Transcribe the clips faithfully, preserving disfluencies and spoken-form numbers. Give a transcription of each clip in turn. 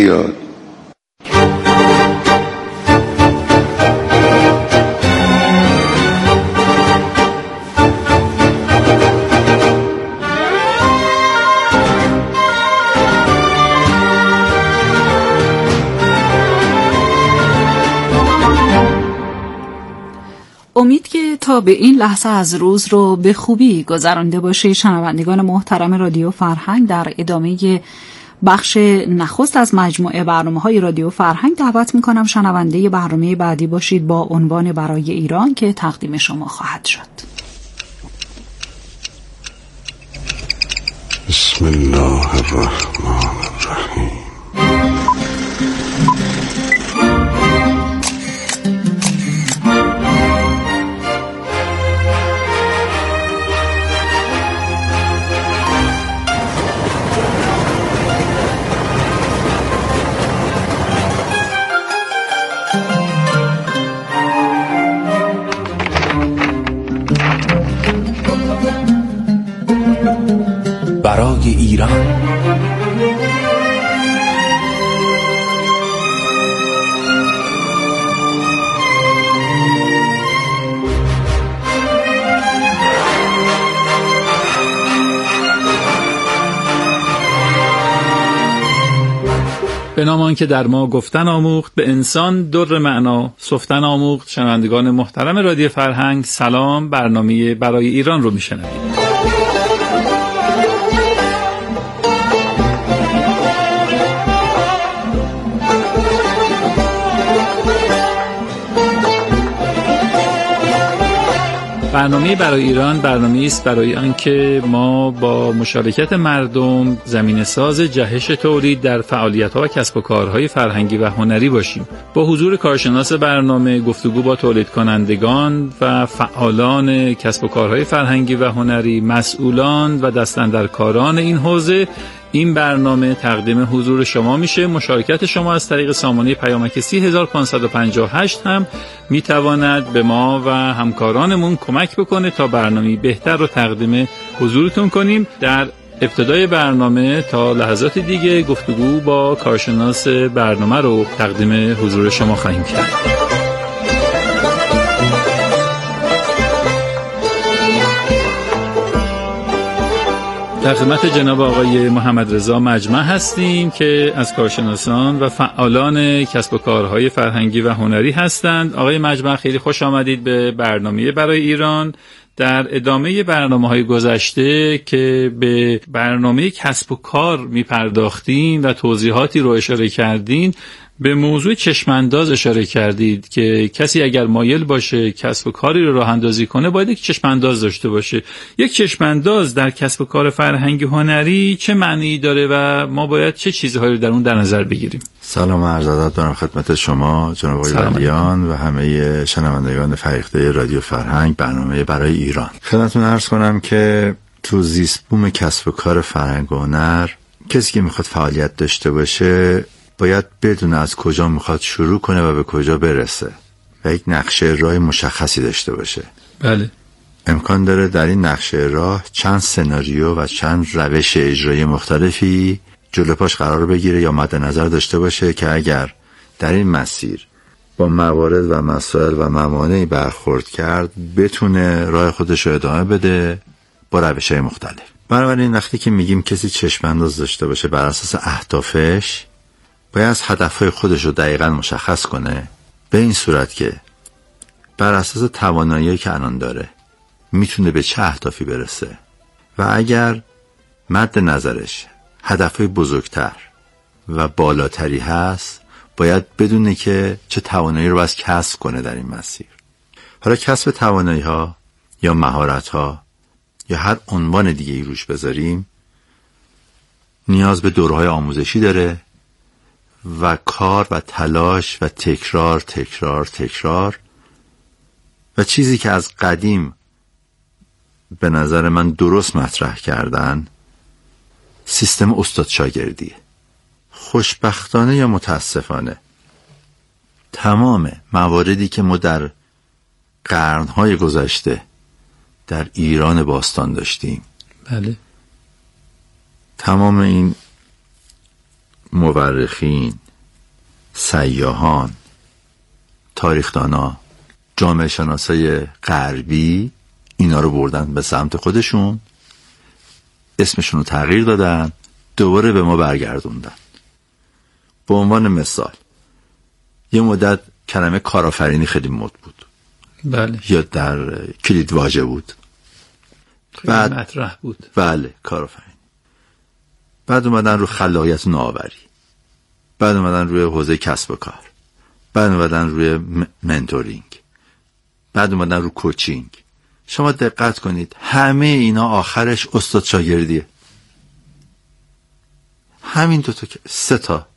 بیاد. امید که تا به این لحظه از روز رو به خوبی گذرانده باشید. شنوندگان محترم رادیو فرهنگ، در ادامه بخش نخست از مجموعه برنامه‌های رادیو فرهنگ دعوت می‌کنم شنونده برنامه بعدی باشید با عنوان برای ایران که تقدیم شما خواهد شد. بسم الله الرحمن الرحیم. برای ایران. به نام آن که در ما گفتن آموخت، به انسان در معنا سفتن آموخت. شنوندگان محترم رادیو فرهنگ سلام، برنامه برای ایران رو میشنوید. برنامه برای ایران برنامه‌ای است برای آنکه ما با مشارکت مردم زمینه‌ساز جهش تولید در فعالیت‌ها و کسب و کارهای فرهنگی و هنری باشیم. با حضور کارشناس برنامه، گفتگو با تولید کنندگان و فعالان کسب و کارهای فرهنگی و هنری، مسئولان و دستاندرکاران این حوزه، این برنامه تقدیم حضور شما میشه. مشارکت شما از طریق سامانه پیامک سی هزار و پانصد و پنجاه و هشت هم میتواند به ما و همکارانمون کمک بکنه تا برنامه بهتر رو تقدیم حضورتون کنیم. در ابتدای برنامه تا لحظات دیگه گفتگو با کارشناس برنامه رو تقدیم حضور شما خواهیم کرد. در خدمت جناب آقای محمد رضا مجمع هستیم که از کارشناسان و فعالان کسب و کارهای فرهنگی و هنری هستند. آقای مجمع خیلی خوش آمدید به برنامه برای ایران. در ادامه برنامه‌های گذشته که به برنامه کسب و کار می‌پرداختیم و توضیحاتی رو اشاره کردین، به موضوع چشمانداز اشاره کردید که کسی اگر مایل باشه کسب و کاری رو راه اندازی کنه باید یک چشمانداز داشته باشه. یک چشمانداز در کسب و کار فرهنگی هنری چه معنی داره و ما باید چه چیزهایی رو در اون در نظر بگیریم؟ سلام و عرض ادب دارم خدمت شما جناب آقای ولیان و همه شنوندگان فریخته رادیو فرهنگ، برنامه برای ایران. خدمتتون عرض کنم که تو زیست بوم کسب و کار فرهنگ و هنر کسی که میخواد فعالیت داشته باشه باید بدونه از کجا میخواد شروع کنه و به کجا برسه و یک نقشه راه مشخصی داشته باشه. بله. امکان داره در این نقشه راه چند سناریو و چند روش اجرایی مختلفی جلو پاش قرار بگیره یا مد نظر داشته باشه که اگر در این مسیر با موارد و مسائل و موانعی برخورد کرد بتونه راه خودش رو ادامه بده با روش‌های مختلف. بنابراین وقتی که میگیم کسی چشم‌انداز داشته باشه بر اساس اهدافش، باید از هدفهای خودش رو دقیقاً مشخص کنه، به این صورت که بر اساس توانایی که الان داره میتونه به چه اهدافی برسه و اگر مد نظرش هدفهای بزرگتر و بالاتری هست باید بدونه که چه توانایی رو باید کسب کنه در این مسیر. حالا کسب توانایی ها یا مهارت ها یا هر عنوان دیگه ای روش بذاریم نیاز به دورهای آموزشی داره و کار و تلاش و تکرار تکرار تکرار و چیزی که از قدیم به نظر من درست مطرح کردن سیستم استاد شاگردیه. خوشبختانه یا متاسفانه تمام مواردی که ما در قرنهای گذشته در ایران باستان داشتیم، بله، تمام این مورخین، سیاحان، تاریخدانا، جامعه شناسای غربی اینا رو بردن به سمت خودشون، اسمشون رو تغییر دادن، دوباره به ما برگردوندن. به عنوان مثال یه مدت کلمه کارآفرینی خیلی مد بود، بله، یا در کلید واژه بود، بعد مطرح بود. بله، کارآفرینی. بعد اومدن رو خلاقیت و نوآوری، بعد اومدن روی حوزه کسب و کار، بعد اومدن روی منتورینگ، بعد اومدن رو کوچینگ. شما دقت کنید همه اینا آخرش استاد شاگردیه. همین دو تا سه تا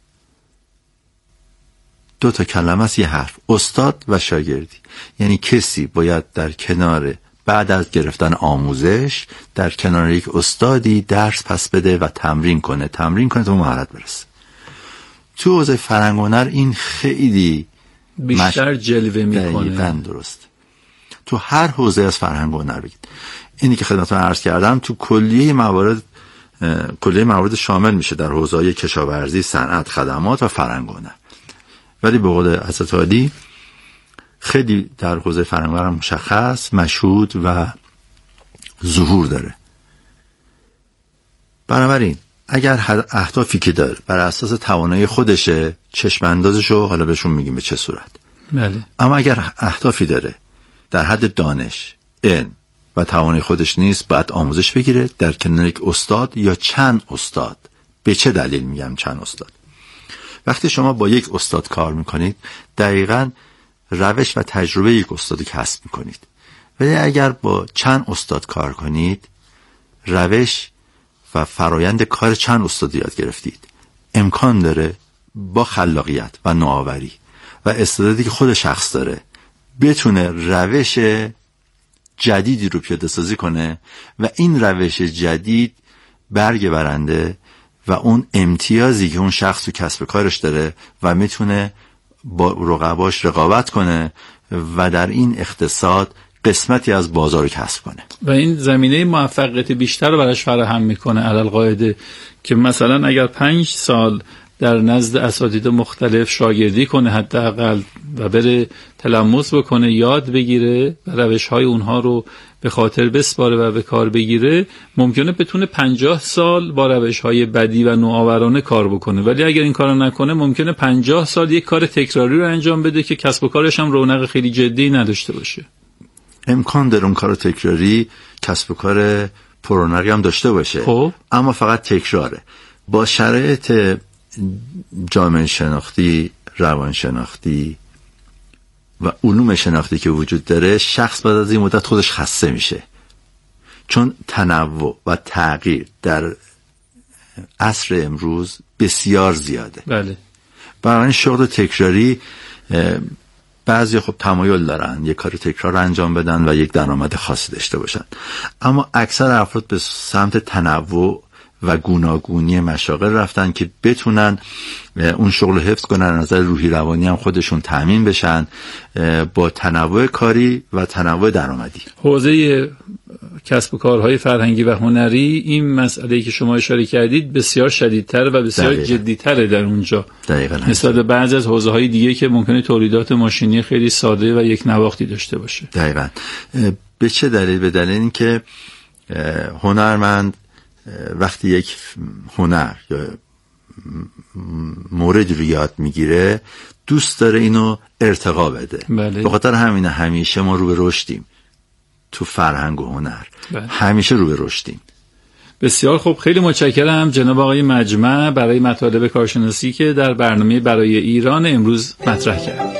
دو تا کلمه است، یه حرف، استاد و شاگردی. یعنی کسی باید در کنار، بعد از گرفتن آموزش، در کنار یک استادی درس پس بده و تمرین کنه تمرین کنه تا مهارت برسه. تو حوزه فرهنگ و هنر این خیلی بیشتر مش... جلوه میکنه. دقیقاً درست. تو هر حوزه از فرهنگ و هنر بگید، اینی که خدمتتون عرض کردم تو کلیه موارد کلیه موارد شامل میشه در حوزه‌های کشاورزی، صنعت، خدمات و فرهنگ و هنر. ولی به قول حضرت عالی خیلی در حوزه فرهنگ و هنر مشخص، مشهود و ظهور داره. بنابراین اگر اهدافی که داره بر اساس توانایی خودشه، چشم اندازشو حالا بهشون میگیم به چه صورت. بله. اما اگر اهدافی داره در حد دانش، علم و توانایی خودش نیست، باید آموزش بگیره در کنار یک استاد یا چند استاد. به چه دلیل میگم چند استاد؟ وقتی شما با یک استاد کار میکنید دقیقاً روش و تجربه یک استادی کسب میکنید. ولی اگر با چند استاد کار کنید، روش و فرایند کار چند استادی یاد گرفتید. امکان داره با خلاقیت و نوآوری و استعدادی که خود شخص داره بتونه روش جدیدی رو پیاده سازی کنه و این روش جدید برگ برنده و اون امتیازی که اون شخص تو کسب کارش داره و میتونه با رقباش رقابت کنه و در این اقتصاد قسمتی از بازار کسب کنه و این زمینه موفقیت بیشتر رو براش فراهم میکنه. علل قاعده که مثلا اگر پنج سال در نزد اساتید مختلف شاگردی کنه حداقل و بره تلمس بکنه، یاد بگیره و روش‌های اونها رو به خاطر بسپاره و به کار بگیره، ممکنه بتونه پنجاه سال با روش‌های بدی و نوآورانه کار بکنه. ولی اگر این کارو نکنه ممکنه پنجاه سال یک کار تکراری رو انجام بده که کسب و کارش هم رونق خیلی جدی نداشته باشه. امکان داره اون کار تکراری کسب و کار پررونقی هم داشته باشه، خب. اما فقط تکراره. با شرایط جامعه شناختی، روان شناختی و علوم شناختی که وجود داره، شخص بعد از این مدت خودش خسته میشه، چون تنوع و تغییر در عصر امروز بسیار زیاده. بله. برای این شغل تکراری بعضی خب تمایل دارن یک کار تکرار انجام بدن و یک درآمد خاصی داشته باشن، اما اکثر افراد به سمت تنوع و گوناگونی مشاغل رفتن که بتونن اون شغل حفظ کنن، از نظر روحی روانی هم خودشون تامین بشن با تنوع کاری و تنوع درآمدی. حوزه کسب و کارهای فرهنگی و هنری این مسئله‌ای که شما اشاره کردید بسیار شدیدتر و بسیار جدی‌تره در اونجا نسبت به بعضی از حوزه‌های دیگه که ممکنه تولیدات ماشینی خیلی ساده و یک نواختی داشته باشه. دقیقاً. به چه دلیل؟ به دلیل اینکه هنرمند وقتی یک هنر یا موردی رو یاد میگیره دوست داره اینو ارتقا بده. بله. به خاطر همینه همیشه ما رو به رشدیم تو فرهنگ و هنر. بله. همیشه رو به رشدیم. بسیار خوب، خیلی متشکرم جناب آقای مجمع برای مطالب کارشناسی که در برنامه برای ایران امروز مطرح کرد.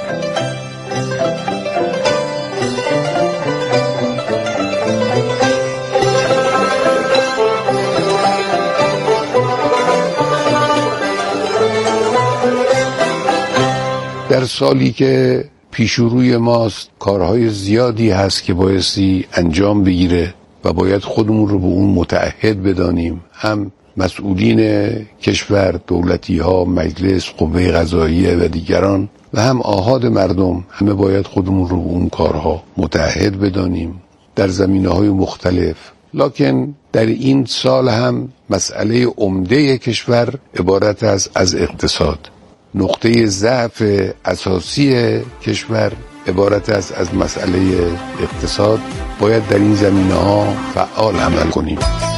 در سالی که پیشروی ماست کارهای زیادی هست که بایستی انجام بگیره و باید خودمون رو به اون متعهد بدانیم. هم مسئولین کشور، دولتی ها، مجلس، قوه قضاییه و دیگران و هم آحاد مردم، همه باید خودمون رو به اون کارها متعهد بدانیم. در زمینه‌های مختلف لکن در این سال هم مسئله عمده کشور عبارت است از اقتصاد. نقطه ضعف اساسی کشور عبارت است از مسئله اقتصاد. باید در این زمینه‌ها فعال عمل کنیم.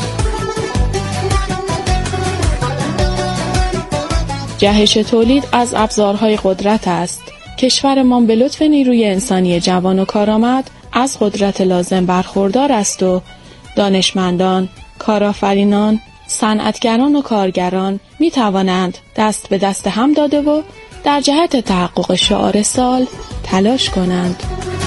جهش تولید از ابزارهای قدرت است. کشورمان به لطف نیروی انسانی جوان و کارآمد از قدرت لازم برخوردار است و دانشمندان، کارآفرینان، صنعتگران و کارگران می توانند دست به دست هم داده و در جهت تحقق شعار سال تلاش کنند.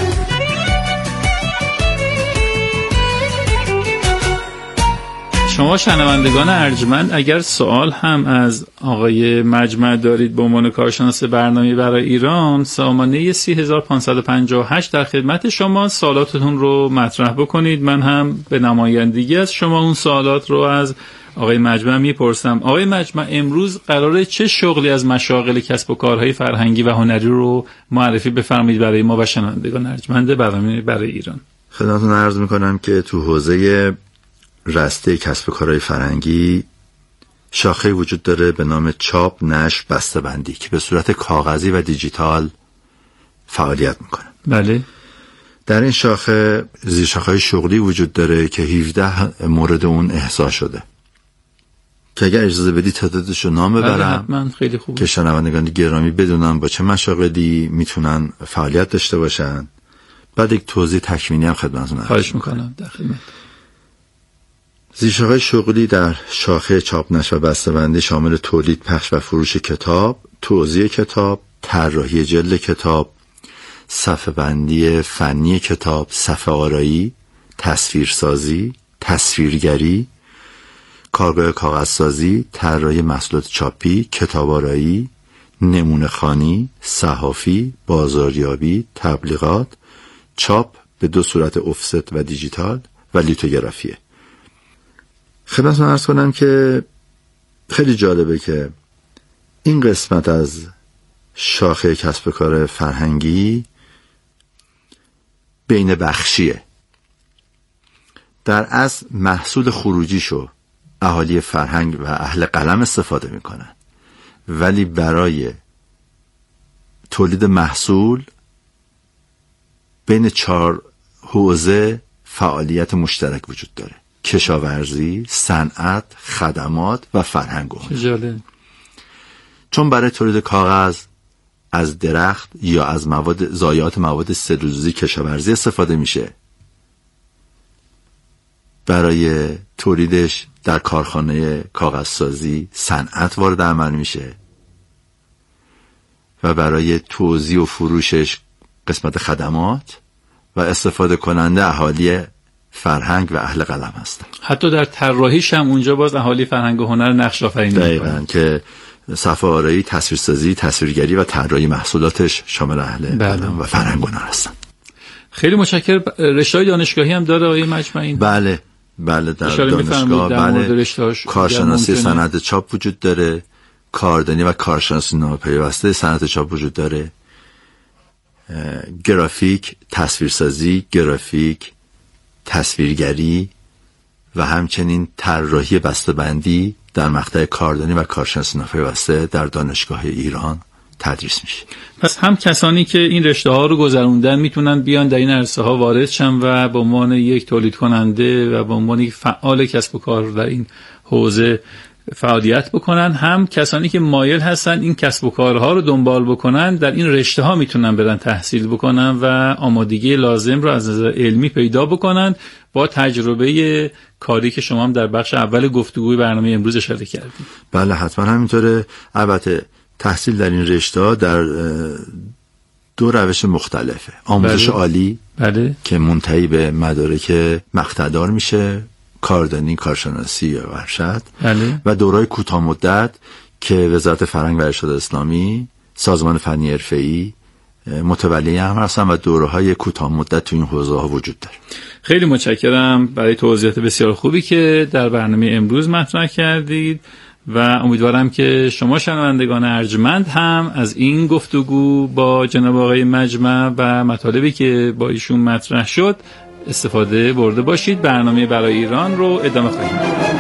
شما شنوندگان ارجمند اگر سوال هم از آقای مجمع دارید به عنوان کارشناس برنامه برای ایران، سامانه سی هزار و پانصد و پنجاه و هشت در خدمت شما، سوالاتتون رو مطرح بکنید. من هم به نمایندگی از شما اون سوالات رو از آقای مجمع میپرسم. آقای مجمع، امروز قراره چه شغلی از مشاغل کسب و کارهای فرهنگی و هنری رو معرفی بفرمایید برای ما و شنوندگان ارجمند برنامه برای ایران؟ خدمتتون عرض میکنم که تو حوزه رسته کسب و کارهای فرهنگی شاخه وجود داره به نام چاپ، نشر، بسته‌بندی که به صورت کاغذی و دیجیتال فعالیت میکنه. بله. در این شاخه زیر شاخه‌های شغلی وجود داره که هفده مورد اون احصا شده که اگر اجازه بدی تعدادش رو نام ببرم. بله، خیلی خوب که شنوندگان گرامی بدونن با چه مشاغلی میتونن فعالیت داشته باشن. بعد یک توضیح تکمیلی هم خدمتتون عرض خواهش میکنم. در خدمت. زیرشاخه‌های شغلی در شاخه چاپ، نشر و بسته‌بندی شامل تولید، پخش و فروش کتاب، توزیع کتاب، طراحی جلد کتاب، صفحه‌بندی فنی کتاب، صفحه آرایی، تصویرسازی، تصویرگری، کارگاه کاغذسازی، طراحی محصولات چاپی، کتاب آرایی، نمونه خوانی، صحافی، بازاریابی، تبلیغات، چاپ به دو صورت افست و دیجیتال و لیتوگرافیه. خدمتتون عرض کنم که خیلی جالبه که این قسمت از شاخه کسب و کار فرهنگی بین بخشیه. در اصل محصول خروجیشو اهالی فرهنگ و اهل قلم استفاده میکنن، ولی برای تولید محصول بین چهار حوزه فعالیت مشترک وجود داره: کشاورزی، صنعت، خدمات و فرهنگ و هنر. چون برای تولید کاغذ از درخت یا از مواد ضایعات مواد سلولوزی کشاورزی استفاده میشه، برای تولیدش در کارخانه کاغذسازی صنعت وارد عمل میشه و برای توزیع و فروشش قسمت خدمات و استفاده کننده اهالی فرهنگ و اهل قلم هستن. حتی در طراحیش هم اونجا باز اهالی فرهنگ و هنر نقش آفرینی می‌کنن. دقیقاً، که صفحه آرایی، تصویرسازی، تصویرگری و طراحی محصولاتش شامل اهل بله. قلم و فرهنگ و هنر هستن. خیلی متشکرم. رشته‌های دانشگاهی هم داره آقای مجمعی؟ بله بله، در دانشگاه بله کارشناسی صنعت چاپ وجود داره، کاردانی و کارشناسی ناپیوسته صنعت چاپ وجود داره، گرافیک، تصویرسازی، گرافیک، تصویرگری و همچنین طراحی بسته‌بندی در مقطع کاردانی و کارشناسی ناپیوسته در دانشگاه ایران تدریس میشه. پس هم کسانی که این رشته ها رو گذروندن میتونن بیان در این عرصه ها وارد شن و به عنوان یک تولید کننده و به عنوان یک فعال کسب و کار در این حوزه فعالیت بکنن، هم کسانی که مایل هستن این کسب و کارها رو دنبال بکنن در این رشته ها میتونن برن تحصیل بکنن و آمادگی لازم رو از نظر علمی پیدا بکنن با تجربه کاری که شما هم در بخش اول گفتگوی برنامه امروز اشاره کردید. بله حتما همینطوره. البته تحصیل در این رشته ها در دو روش مختلفه: آموزش بله. عالی بله. که منتهی به مدارک مقتدر میشه، کاردانی، کارشناسی یا ارشد بله. و دوره‌های کوتاه مدت که وزارت فرهنگ و ارشاد اسلامی، سازمان فنی حرفه‌ای متولی هم هستن و دوره‌های کوتاه مدت تو این حوزه‌ها وجود داره. خیلی متشکرم برای توضیحات بسیار خوبی که در برنامه امروز مطرح کردید و امیدوارم که شما شنوندگان ارجمند هم از این گفتگو با جناب آقای مجمع و مطالبی که با ایشون مطرح شد استفاده برده باشید. برنامه برای ایران رو ادامه خواهیم.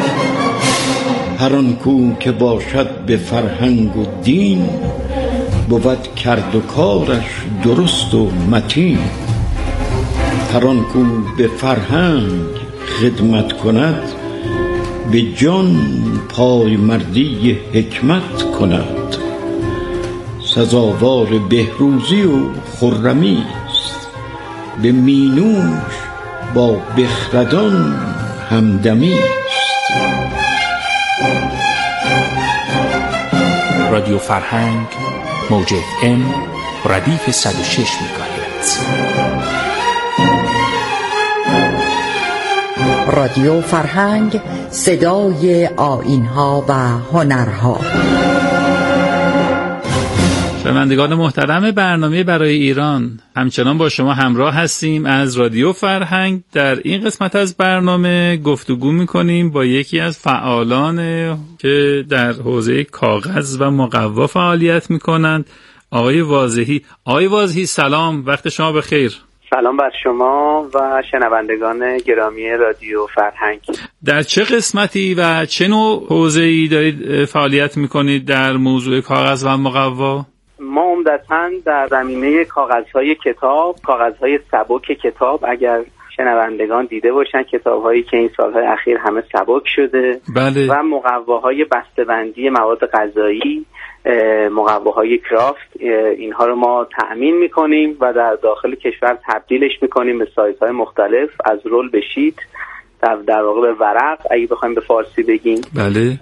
هر آن کو که باشد به فرهنگ و دین، بود کرد و کارش درست و متین. هر آن کو به فرهنگ خدمت کند، به جان پای مردی حکمت کند. سزاوار بهروزی و خرمی است، به مینوش با بخردان همدمی است. رادیو فرهنگ موج اف ام ردیف صد و شش مگاهرتز. رادیو فرهنگ، صدای آیین‌ها و هنرها. شنوندگان محترم برنامه برای ایران، همچنان با شما همراه هستیم از رادیو فرهنگ. در این قسمت از برنامه گفتگو می‌کنیم با یکی از فعالان که در حوزه کاغذ و مقوا فعالیت می‌کنند، آقای واضحی. آقای واضحی سلام، وقت شما بخیر. سلام بر شما و شنوندگان گرامی رادیو فرهنگ. در چه قسمتی و چه نوع حوزه‌ای دارید فعالیت می‌کنید در موضوع کاغذ و مقوا؟ ما عمدتاً در زمینه کاغذهای کتاب، کاغذهای سبک کتاب، اگر شنوندگان دیده باشن کتاب‌هایی که این سال‌های اخیر همه سبک شده، بله. و مقواهای بسته‌بندی مواد غذایی، مقواهای کرافت، اینها رو ما تأمین می‌کنیم و در داخل کشور تبدیلش می‌کنیم به سایزهای مختلف، از رول به شیت، در, در واقع به ورق اگه بخوایم به فارسی بگیم. بله.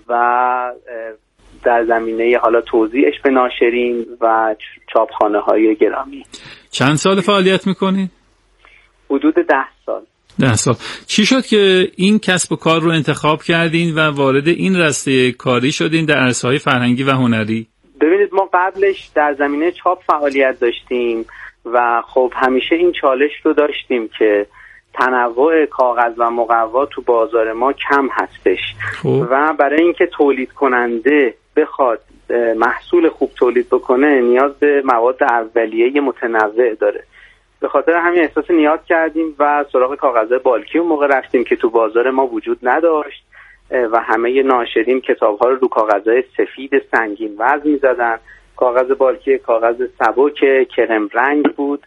و در زمینه حالا توزیعش به ناشرین و چاپخانه‌های گرامی. چند سال فعالیت می‌کنید؟ حدود ده سال. ده سال. چی شد که این کسب و کار رو انتخاب کردین و وارد این رسته کاری شدین در عرصه‌های فرهنگی و هنری؟ ببینید، ما قبلش در زمینه چاپ فعالیت داشتیم و خب همیشه این چالش رو داشتیم که تنوع کاغذ و مقوا تو بازار ما کم هستش. خوب. و برای اینکه تولید کننده بخواد محصول خوب تولید بکنه نیاز به مواد اولیه متنوع داره. به خاطر همین احساس نیاز کردیم و سراغ کاغذ بالکی اون موقع رفتیم که تو بازار ما وجود نداشت و همه ناشرین کتاب‌ها رو رو کاغذهای سفید سنگین وزن می‌زدن. کاغذ بالکی کاغذ سبک کرم رنگ بود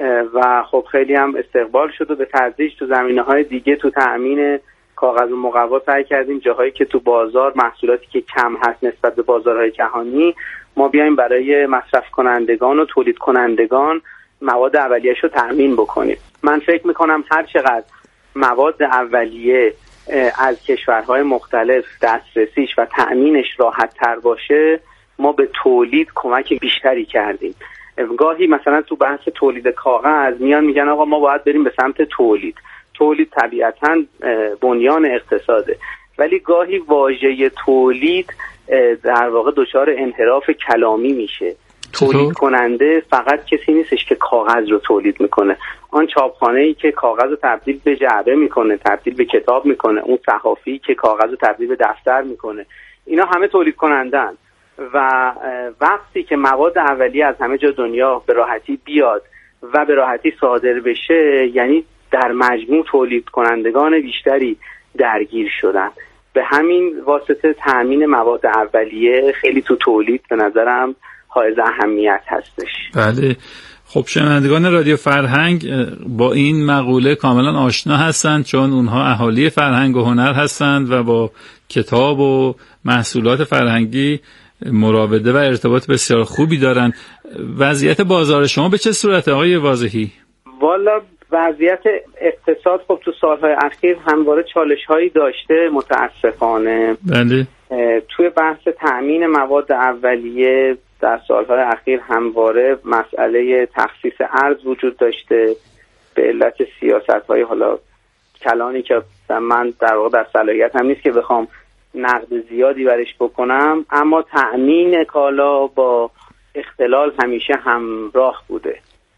و خب خیلی هم استقبال شد و به تدریج تو زمینه‌های دیگه تو تأمین کاغذ و مقوا سعی کردیم جاهایی که تو بازار محصولاتی که کم هست نسبت به بازارهای جهانی، ما بیایم برای مصرف کنندگان و تولید کنندگان مواد اولیه‌اش رو تأمین بکنیم. من فکر میکنم هر چقدر مواد اولیه از کشورهای مختلف دسترسیش و تأمینش راحت تر باشه، ما به تولید کمک بیشتری کردیم. گاهی مثلا تو بحث تولید کاغذ میان میگن آقا ما باید بریم به سمت تولید. تولید طبیعتاً بنیان اقتصاده، ولی گاهی واژه تولید در واقع دچار انحراف کلامی میشه. تولید کننده فقط کسی نیستش که کاغذ رو تولید میکنه. آن چاپخانه‌ای که کاغذ رو تبدیل به جعبه میکنه، تبدیل به کتاب میکنه، اون صحافی که کاغذ رو تبدیل به دفتر میکنه، اینا همه تولید کنندن. و وقتی که مواد اولیه از همه جا دنیا به راحتی بیاد و به راحتی صادر بشه، یعنی در مجموع تولید کنندگان بیشتری درگیر شدن. به همین واسطه تأمین مواد اولیه خیلی تو تولید به نظرم حائز اهمیت هستش. بله. خب شنوندگان رادیو فرهنگ با این مقوله کاملا آشنا هستند، چون اونها اهالی فرهنگ و هنر هستند و با کتاب و محصولات فرهنگی مراوده و ارتباط بسیار خوبی دارند. وضعیت بازار شما به چه صورته آقای واضحی؟ والا وضعیت اقتصاد خب تو سالهای اخیر همواره چالش‌هایی داشته متاسفانه. بله. توی بحث تأمین مواد اولیه در سالهای اخیر همواره مسئله تخصیص ارز وجود داشته به علت سیاست‌های حالا کلانی که من در واقع در صلاحیت هم نیست که بخوام نقد زیادی برش بکنم، اما تأمین کالا با اختلال همیشه همراه بوده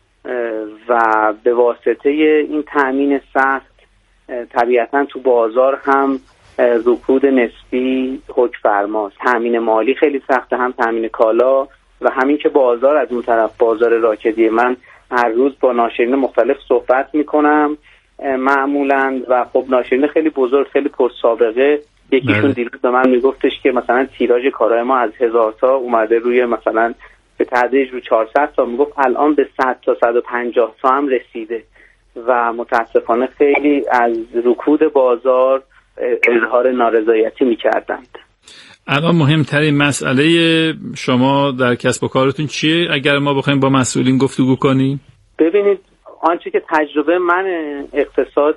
و به واسطه این تأمین سخت طبیعتاً تو بازار هم رکود نسبی حکم فرماست. تأمین مالی خیلی سخته، هم تأمین کالا و همین که بازار از اون طرف بازار راکدی. من هر روز با ناشرین مختلف صحبت میکنم معمولاً و خب ناشرین خیلی بزرگ، خیلی پرسابقه، یکیشون دیروز به من میگفتش که مثلا تیراژ کارهای ما از هزار تا اومده روی مثلا به تدریج رو چهارصد تا، میگفت الان به صد تا صد و پنجاه تا هم رسیده و متاسفانه خیلی از رکود بازار اظهار نارضایتی میکردند. الان مهمترین مسئله شما در کسب و کارتون چیه اگر ما بخوایم با مسئولین گفتگو کنیم؟ ببینید آنچه که تجربه من اقتصاد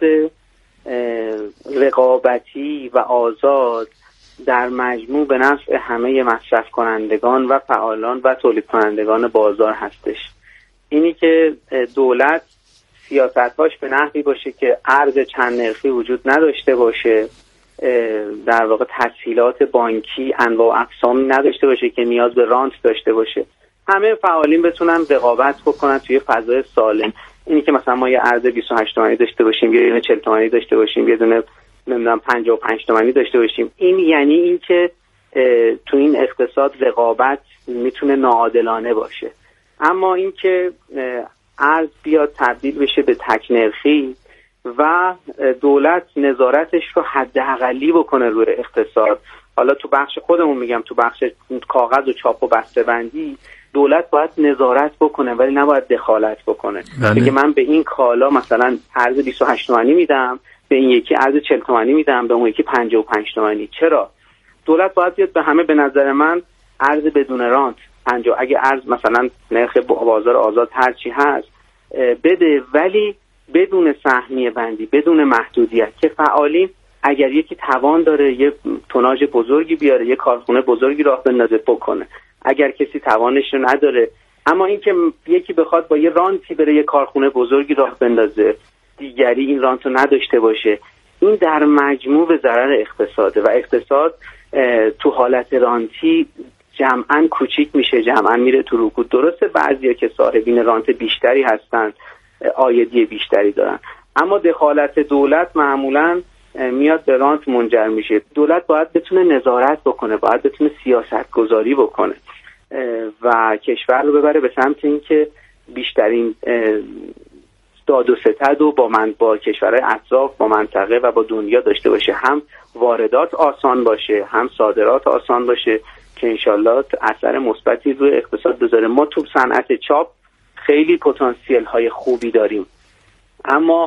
رقابتی و آزاد در مجموع به نفع همه مصرف کنندگان و فعالان و تولید کنندگان بازار هستش. اینی که دولت سیاست‌هاش به نحوی باشه که ارز چند نرخی وجود نداشته باشه، در واقع تسهیلات بانکی انواع و اقسامی نداشته باشه که نیاز به رانت داشته باشه، همه فعالین بتونن رقابت بکنن توی فضای سالم. اینی که مثلا ما یه ارز بیست و هشت تومانی داشته باشیم، یه دونه چهل تومانی داشته باشیم، یه دونه نمیدونم پنجاه و پنج تومانی داشته باشیم، این یعنی این که تو این اقتصاد رقابت میتونه ناعادلانه باشه. اما این که ارز بیاد تبدیل بشه به تک نرخی و دولت نظارتش رو حداقلی بکنه روی اقتصاد، حالا تو بخش خودمون میگم تو بخش کاغذ و چاپ و بسته‌بندی دولت باید نظارت بکنه ولی نباید دخالت بکنه. بگه من به این کالا مثلا ارز بیست و هشت تومانی میدم، به این یکی ارز چهل تومانی میدم، به اون یکی پنجاه و پنج تومانی. چرا؟ دولت باید بیاد به همه، به نظر من ارز بدون رانت پنجاه، اگه ارز مثلا نرخ بازار آزاد هر چی هست بده ولی بدون سهمیه بندی، بدون محدودیت، که فعالین اگر یکی توان داره یه توناژ بزرگی بیاره، یه کارخونه بزرگی راه بندازه بکنه، اگر کسی توانش رو نداره. اما اینکه یکی بخواد با یه رانتی بره یه کارخونه بزرگی راه بندازه، دیگری این رانت رو نداشته باشه، این در مجموع به ضرر اقتصاده و اقتصاد تو حالت رانتی جمعاً کوچیک میشه، جمعاً میره تو رکود. درسته بعضیا که صاحبین رانت بیشتری هستن عایدی بیشتری دارن، اما دخالت دولت معمولاً میاد به رانت منجر میشه. دولت باید بتونه نظارت بکنه، باید بتونه سیاست گذاری بکنه و کشور رو ببره به سمت این که بیشترین داد و ستد و با من با کشورهای اطراف، با منطقه و با دنیا داشته باشه، هم واردات آسان باشه هم صادرات آسان باشه که انشالله اثر مثبتی روی اقتصاد بذاره. ما تو صنعت چاپ خیلی پتانسیل های خوبی داریم، اما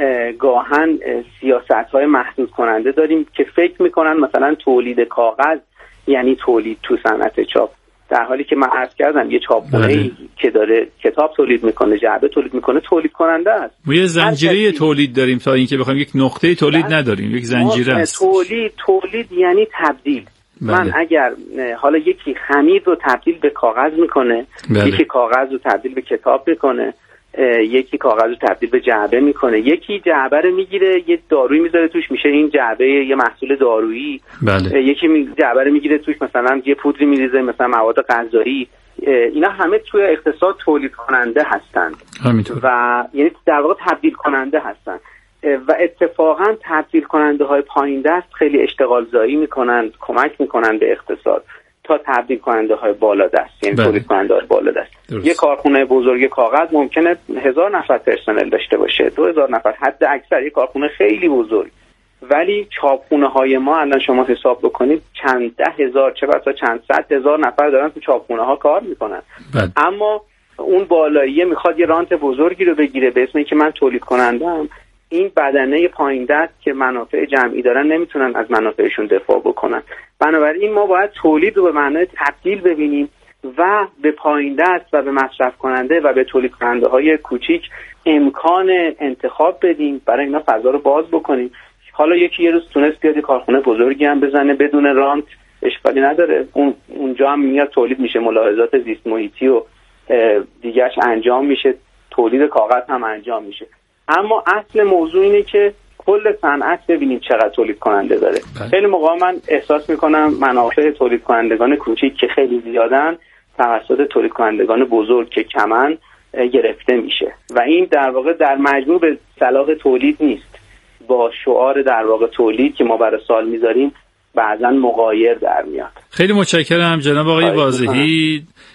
گاهن سیاست های محدود کننده داریم که فکر میکنن مثلا تولید کاغذ یعنی تولید تو صنعت چاپ، در حالی که من عرض کردم یه چاپخونه‌ای که داره کتاب تولید میکنه، جعبه تولید میکنه، تولید کننده است. ما یه زنجیره تولید داریم تا اینکه بخوایم یک نقطه تولید نداریم، یک زنجیره است. تولید تولید یعنی تبدیل. بله. من اگر حالا یکی خمیر رو تبدیل به کاغذ میکنه، بله. یکی کاغذ رو تبدیل به کتاب میکنه، یکی کاغذ رو تبدیل به جعبه میکنه، یکی جعبه رو میگیره یه دارویی میذاره توش میشه این جعبه یه محصول دارویی، بله. یکی جعبه رو میگیره توش مثلا یه پودری میریزه مثلا مواد غذایی. اینا همه توی اقتصاد تولید کننده هستند همینطور. و یعنی در واقع تبدیل کننده هستند و اتفاقا تبدیل کننده های پایین دست خیلی اشتغال زایی میکنن، کمک میکنن به اقتصاد تا تبدیل کننده های بالا دست، یعنی تولید کننده های بالا دست. درست. یه کارخونه بزرگ کاغذ ممکنه هزار نفر پرسنل داشته باشه، دو هزار نفر حد اکثر، یه کارخونه خیلی بزرگ. ولی چاپخونه های ما الان شما حساب بکنید چند ده هزار چه بسا چند صد هزار نفر دارن تو چاپخونه ها کار میکنن. بد. اما اون بالاییه میخواد یه رانت بزرگی رو بگیره به اسم اینکه من تولید کنندم. این بدنه پایین دست که منافع جمعی دارن نمیتونن از منافعشون دفاع بکنن. بنابراین ما باید تولید رو به معنای تبدیل ببینیم و به پایین دست و به مصرف کننده و به تولید کننده های کوچیک امکان انتخاب بدیم، برای اینا فضا رو باز بکنیم. حالا یکی یه روز تونست بیاد کارخونه بزرگی هم بزنه بدون رانت، اشکالی نداره، اون اونجا هم میاد تولید میشه، ملاحظات زیست محیطی و دیگهش انجام میشه، تولید کاغذ هم انجام میشه. اما اصل موضوع اینه که کل صنعت ببینیم چقدر تولید کننده داره. بله. خیلی موقع من احساس میکنم منافع تولید کنندگان کوچیک که خیلی زیادن توسط تولید کنندگان بزرگ که کمن گرفته میشه و این در واقع در مجموع به صلاح تولید نیست، با شعار در واقع تولید که ما برای سال میذاریم بعضا مغایر در میاد. خیلی متشکرم جناب آقای واضحی.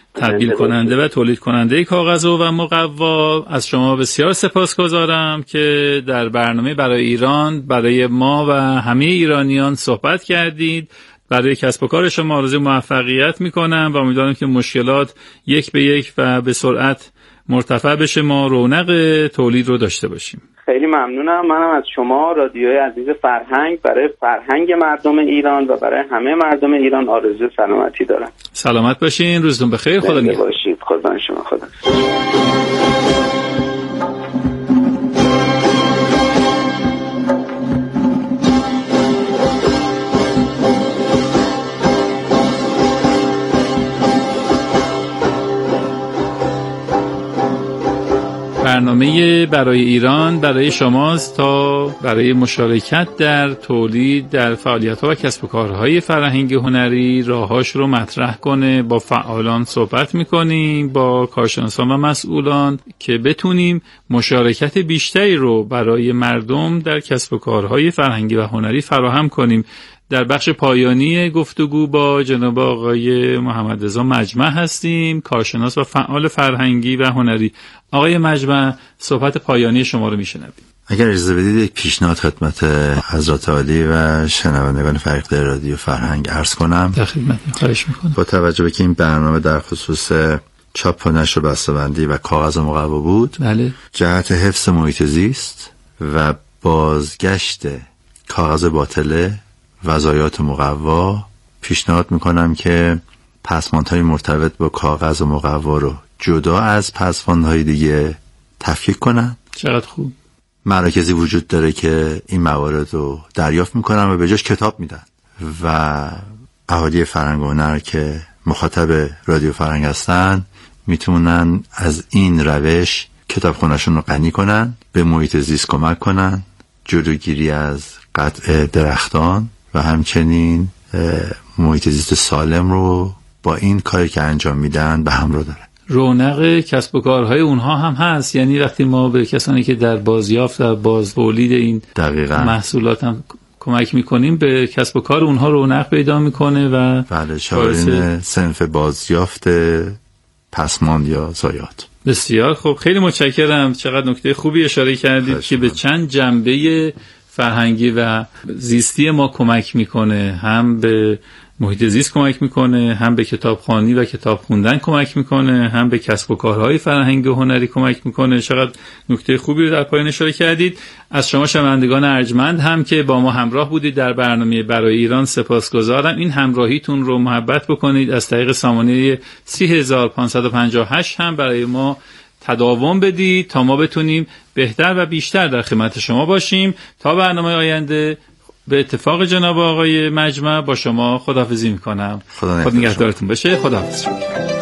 تبدیل کننده و تولید کننده کاغذ و مقوا. از شما بسیار سپاسگزارم که در برنامه برای ایران برای ما و همه ایرانیان صحبت کردید. برای کسب و کار شما آرزوی موفقیت میکنم و امیدوارم که مشکلات یک به یک و به سرعت مرتفع بشه، ما رونق تولید رو داشته باشیم. خیلی ممنونم. منم از شما رادیوی عزیز فرهنگ برای فرهنگ مردم ایران و برای همه مردم ایران آرزوی سلامتی دارم. سلامت باشین، روزتون بخیر، خدا نگهدار. باشید، خدا شما خدا. برنامه برای ایران برای شماست تا برای مشارکت در تولید در فعالیت‌ها و کسب و کارهای فرهنگی هنری راهاش رو مطرح کنه. با فعالان صحبت می‌کنیم، با کارشناسان و مسئولان که بتونیم مشارکت بیشتری رو برای مردم در کسب و کارهای فرهنگی و هنری فراهم کنیم. در بخش پایانی گفتگو با جناب آقای محمد رضا مجمع هستیم، کارشناس و فعال فرهنگی و هنری. آقای مجمع، صحبت پایانی شما رو میشنویم. اگر اجازه بدید یک پیشنهاد خدمت حضرت عالی و شنوندگان فرهنگ رادیو فرهنگ عرض کنم. در خدمتتون، خواهش میکنم. با توجه به که این برنامه در خصوص چاپ و نشر و بسته‌بندی و کاغذ و مقوا بود، بله، جهت حفظ محیط زیست و بازگشت کاغذ باطله و ضایعات مقوا، پیشنهاد میکنم که پسماندهای مرتبط با کاغذ و مقوا رو جدا از پسماندهای دیگه تفکیک کنن. چقدر خوب. مراکزی وجود داره که این موارد رو دریافت میکنن و به جاش کتاب میدن و اهالی فرهنگ و هنر که مخاطب رادیو فرهنگ هستن میتونن از این روش کتابخونه‌شون رو غنی کنن، به محیط زیست کمک کنن، جلوگیری از قطع درختان و همچنین محیط زیست سالم رو با این کاری که انجام میدن به هم رو داره. رونق کسب و کارهای اونها هم هست، یعنی وقتی ما به کسانی که در بازیافت و باز تولید این دقیقاً محصولات هم کمک میکنیم، به کسب و کار اونها رونق پیدا میکنه و بله، شاغلین صنف بازیافت پسماند یا ضایعات. بسیار خوب، خیلی متشکرم. چقدر نکته خوبی اشاره کردید که به چند جنبه فرهنگی و زیستی ما کمک میکنه. هم به محیط زیست کمک میکنه، هم به کتابخوانی و کتاب خوندن کمک میکنه، هم به کسب و کارهای فرهنگی و هنری کمک میکنه. چقدر نکته خوبی رو در پایان اشاره کردید. از شما شنوندگان ارجمند هم که با ما همراه بودید در برنامه برای ایران سپاسگزارم. این همراهیتون رو محبت بکنید، از طریق سامانه سی هزار و پانصد و پنجاه و هشت هم برای ما تداوم بدید تا ما بتونیم بهتر و بیشتر در خدمت شما باشیم. تا برنامه آینده، به اتفاق جناب آقای مجمع با شما خداحافظی میکنم. خدا خود نگهدارتون باشه. خداحافظ شما.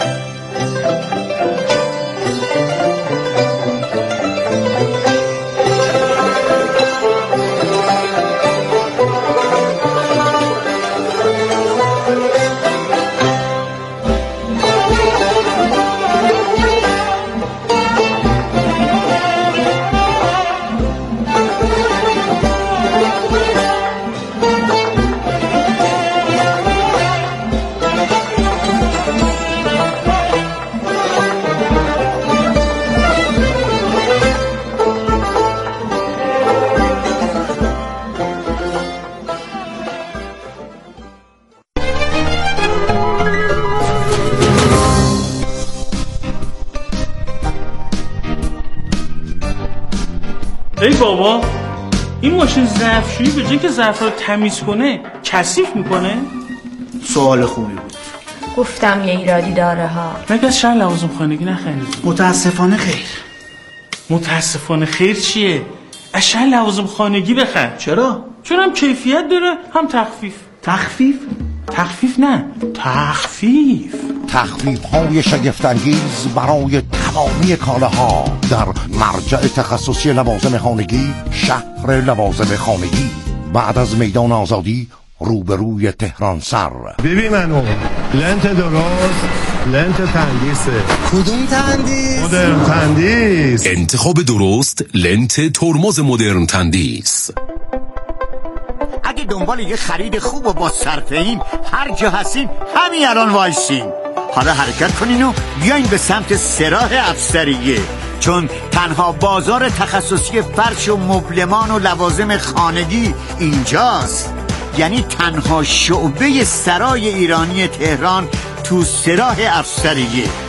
ای بابا، این ماشین ظرفشویی به جای که ظرف رو تمیز کنه کثیف میکنه؟ سوال خوبی بود. گفتم یه ایرادی داره ها. مگه از شهر لوازم خانگی نخرید؟ متاسفانه خیر. متاسفانه خیر چیه؟ از شهر لوازم خانگی بخر. چرا؟ چون هم کیفیت داره هم تخفیف. تخفیف؟ تخفیف نه، تخفیف. تخفیف های شگفت‌انگیز برای تمامی کالاها در مرجع تخصصی لوازم خانگی، شهر لوازم خانگی، بعد از میدان آزادی روبروی تهران سر. ببین منو لنت درست، لنت تندیسه. کدوم تندیس؟ مدرن تندیس. انتخاب درست، لنت ترمز مدرن تندیس. اگه دنبال یه خرید خوب و با صرفه‌این هر جا هستین همین الان وایسین. حالا حرکت کنین و بیاین به سمت سراح افسریه، چون تنها بازار تخصصی فرش و مبلمان و لوازم خانگی اینجاست. یعنی تنها شعبه سرای ایرانی تهران تو سراح افسریه.